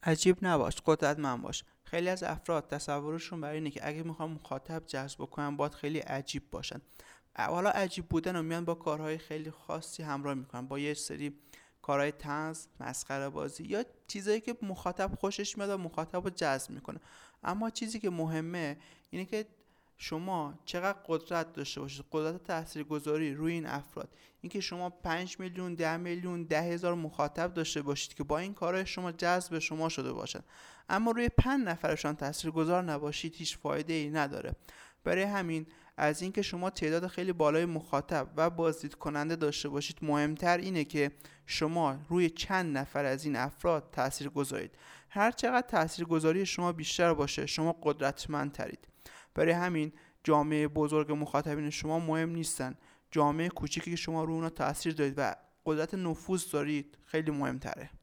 عجیب نباش، قدرتمند باش. خیلی از افراد تصورشون برای اینه که اگه میخوام مخاطب جذب کنم باید خیلی عجیب باشن. حالا عجیب بودن رو میان با کارهای خیلی خاصی همراه میکنن، با یه سری کارهای طنز، مسخره بازی یا چیزایی که مخاطب خوشش میاد و مخاطب رو جذب میکنه. اما چیزی که مهمه اینه که شما چقدر قدرت داشته باشید، قدرت تاثیرگذاری روی این افراد. اینکه شما 5 میلیون، 10 میلیون، 10,000 مخاطب داشته باشید که با این کارهای شما جذب شما شده باشن، اما روی 5 نفرشان تاثیرگذار نباشید هیچ فایده ای نداره. برای همین از اینکه شما تعداد خیلی بالای مخاطب و بازدید کننده داشته باشید، مهمتر اینه که شما روی چند نفر از این افراد تأثیر گذارید. هر چقدر تاثیرگذاری شما بیشتر باشه شما قدرتمندترید. برای همین جامعه بزرگ مخاطبین شما مهم نیستن، جامعه کوچیکی که شما روی اونا تأثیر دارید و قدرت نفوذ دارید خیلی مهمتره.